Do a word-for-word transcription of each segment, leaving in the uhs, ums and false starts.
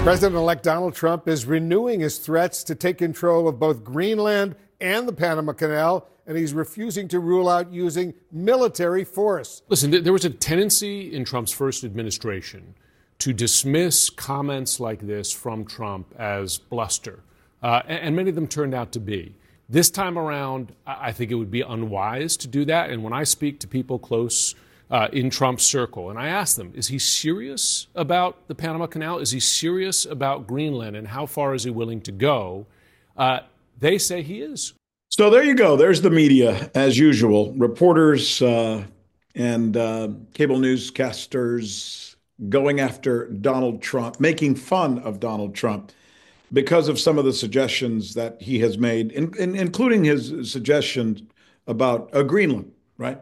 President-elect Donald Trump is renewing his threats to take control of both Greenland and the Panama Canal, and he's refusing to rule out using military force. Listen, there was a tendency in Trump's first administration to dismiss comments like this from Trump as bluster, uh, and many of them turned out to be. This time around, I think it would be unwise to do that, and when I speak to people close Uh, in Trump's circle, and I asked them, is he serious about the Panama Canal? Is he serious about Greenland? And how far is he willing to go? Uh, they say he is. So there you go. There's the media, as usual. Reporters uh, and uh, cable newscasters going after Donald Trump, making fun of Donald Trump because of some of the suggestions that he has made, in, in, including his suggestions about uh, Greenland, right?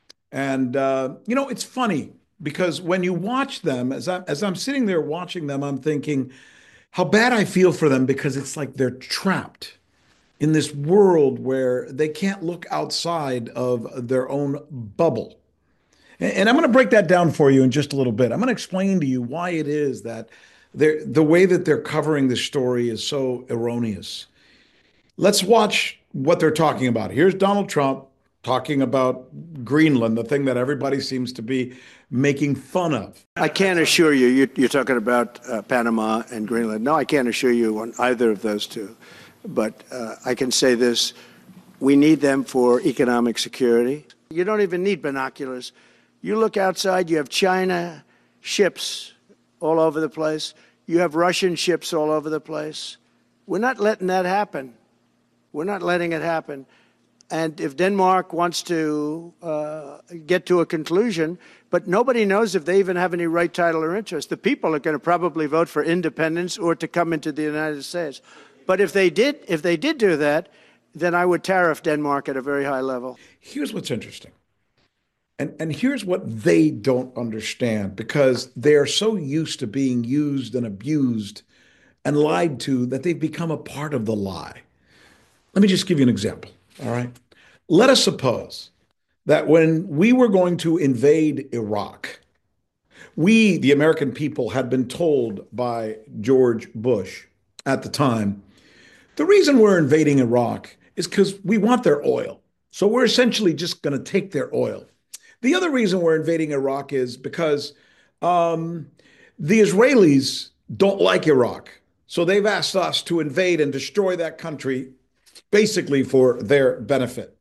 And, uh, you know, it's funny because when you watch them, as, I, as I'm sitting there watching them, I'm thinking how bad I feel for them because it's like they're trapped in this world where they can't look outside of their own bubble. And, and I'm going to break that down for you in just a little bit. I'm going to explain to you why it is that they're, the way that they're covering the story is so erroneous. Let's watch what they're talking about. Here's Donald Trump talking about Greenland, the thing that everybody seems to be making fun of. I can't assure you, you're, you're talking about uh, Panama and Greenland. No, I can't assure you on either of those two. But uh, I can say this, we need them for economic security. You don't even need binoculars. You look outside, you have China ships all over the place. You have Russian ships all over the place. We're not letting that happen. We're not letting it happen. And if Denmark wants to uh, get to a conclusion, but nobody knows if they even have any right, title, or interest. The people are going to probably vote for independence or to come into the United States. But if they did, if they did do that, then I would tariff Denmark at a very high level. Here's what's interesting. And, and here's what they don't understand, because they are so used to being used and abused and lied to that they've become a part of the lie. Let me just give you an example. All right. Let us suppose that when we were going to invade Iraq, we, the American people, had been told by George Bush at the time, the reason we're invading Iraq is because we want their oil. So we're essentially just going to take their oil. The other reason we're invading Iraq is because um, the Israelis don't like Iraq. So they've asked us to invade and destroy that country basically for their benefit.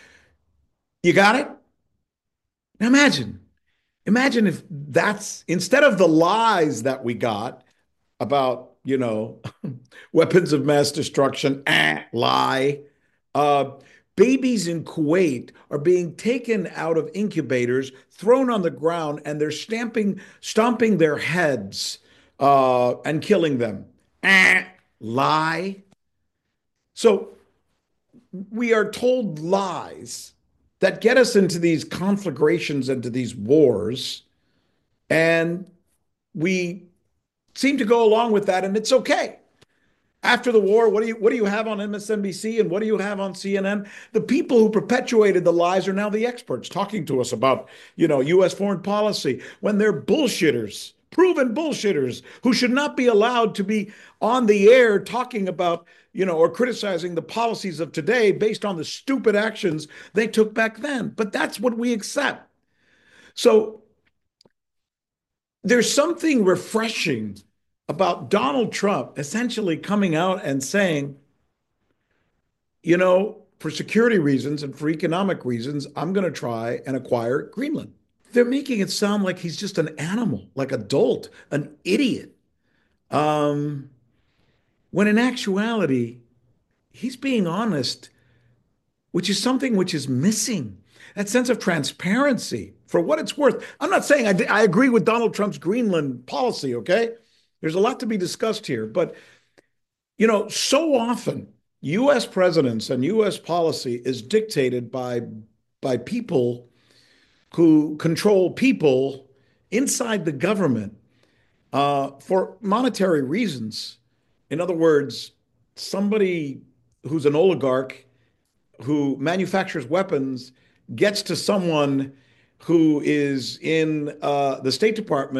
You got it? Now imagine, imagine if that's, instead of the lies that we got about, you know, weapons of mass destruction, eh, lie, uh, babies in Kuwait are being taken out of incubators, thrown on the ground, and they're stamping, stomping their heads uh, and killing them. Eh, lie. So we are told lies that get us into these conflagrations, into these wars, and we seem to go along with that, and it's okay. After the war, what do you what do you have on M S N B C and what do you have on C N N? The people who perpetuated the lies are now the experts talking to us about, you know, U S foreign policy when they're bullshitters, proven bullshitters who should not be allowed to be on the air talking about, you know, or criticizing the policies of today based on the stupid actions they took back then. But that's what we accept. So there's something refreshing about Donald Trump essentially coming out and saying, you know, for security reasons and for economic reasons, I'm going to try and acquire Greenland. They're making it sound like he's just an animal, like a dolt, an idiot. Um, when in actuality, he's being honest, which is something which is missing. That sense of transparency, for what it's worth. I'm not saying I, I agree with Donald Trump's Greenland policy, okay? There's a lot to be discussed here. But, you know, so often U S presidents and U S policy is dictated by, by people who control people inside the government uh, for monetary reasons. In other words, somebody who's an oligarch who manufactures weapons gets to someone who is in uh, the State Department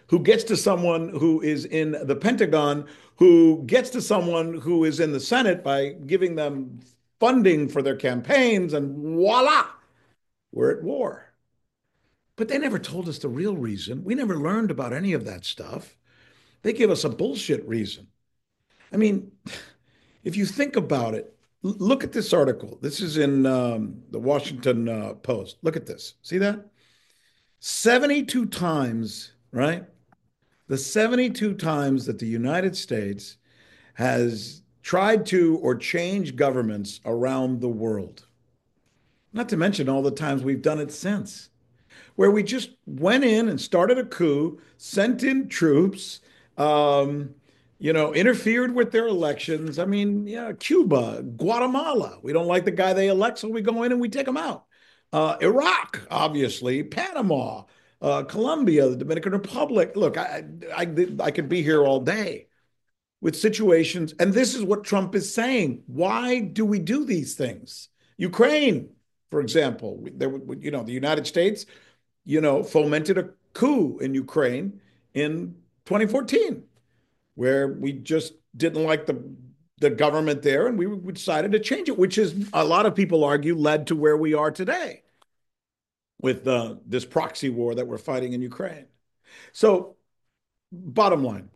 who gets to someone who is in the Pentagon, who gets to someone who is in the Senate by giving them funding for their campaigns, and voila, we're at war. But they never told us the real reason. We never learned about any of that stuff. They give us a bullshit reason. I mean, if you think about it, look at this article. This is in um, the Washington uh, Post. Look at this. See that? seventy-two times, right? The seventy-two times that the United States has tried to or changed governments around the world. Not to mention all the times we've done it since, where we just went in and started a coup, sent in troops, um, you know, interfered with their elections. I mean, yeah, Cuba, Guatemala. We don't like the guy they elect, so we go in and we take him out. Uh, Iraq, obviously, Panama, uh, Colombia, the Dominican Republic. Look, I, I, I could be here all day with situations. And this is what Trump is saying. Why do we do these things? Ukraine, for example, there, you know, the United States, you know, fomented a coup in Ukraine in twenty fourteen, where we just didn't like the, the government there, and we, we decided to change it, which is, a lot of people argue, led to where we are today with uh, this proxy war that we're fighting in Ukraine. So, bottom line,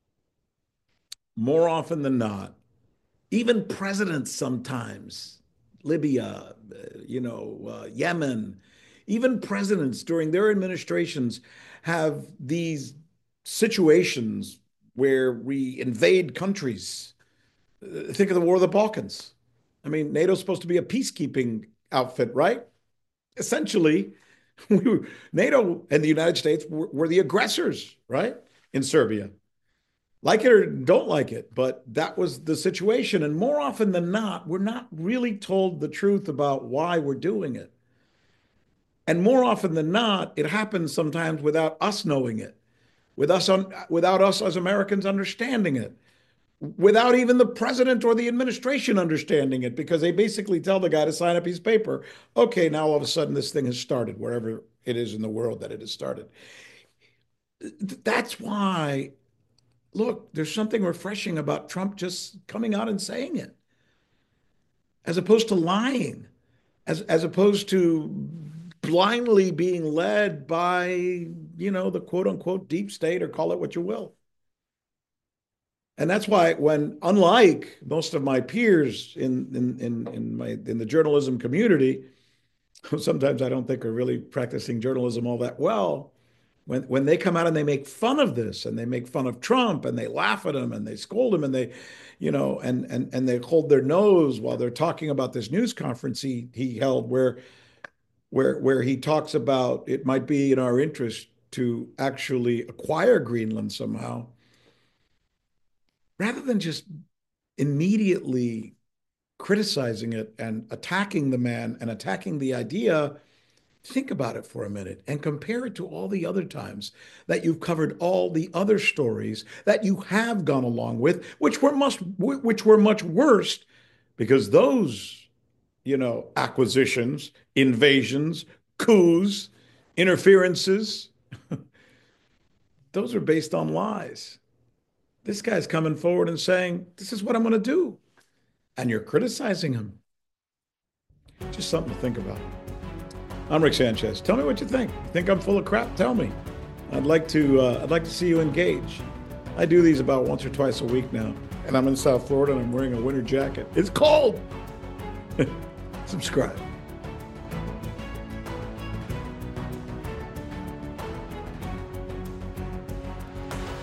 more often than not, even presidents sometimes, Libya, you know, uh, Yemen, even presidents during their administrations have these situations where we invade countries. Think of the War of the Balkans. I mean, NATO's supposed to be a peacekeeping outfit, right? Essentially, we were, NATO and the United States were, were the aggressors, right, in Serbia. Like it or don't like it, but that was the situation. And more often than not, we're not really told the truth about why we're doing it. And more often than not, it happens sometimes without us knowing it, with us un, without us as Americans understanding it, without even the president or the administration understanding it, because they basically tell the guy to sign a piece of paper. Okay, now all of a sudden this thing has started, wherever it is in the world that it has started. That's why, look, there's something refreshing about Trump just coming out and saying it, as opposed to lying, as, as opposed to blindly being led by, you know, the quote unquote deep state, or call it what you will. And that's why, when, unlike most of my peers in, in, in, in, my, in the journalism community, who sometimes I don't think are really practicing journalism all that well, when, when they come out and they make fun of this, and they make fun of Trump, and they laugh at him, and they scold him, and they, you know, and, and, and they hold their nose while they're talking about this news conference he, he held where, where, where he talks about it might be in our interest to actually acquire Greenland somehow, rather than just immediately criticizing it and attacking the man and attacking the idea, think about it for a minute and compare it to all the other times that you've covered all the other stories that you have gone along with, which were much, which were much worse, because those, you know, acquisitions, invasions, coups, interferences, those are based on lies. This guy's coming forward and saying, this is what I'm going to do. And you're criticizing him. Just something to think about. I'm Rick Sanchez. Tell me what you think. You think I'm full of crap? Tell me. I'd like to, uh, I'd like to see you engage. I do these about once or twice a week now. And I'm in South Florida and I'm wearing a winter jacket. It's cold. Subscribe.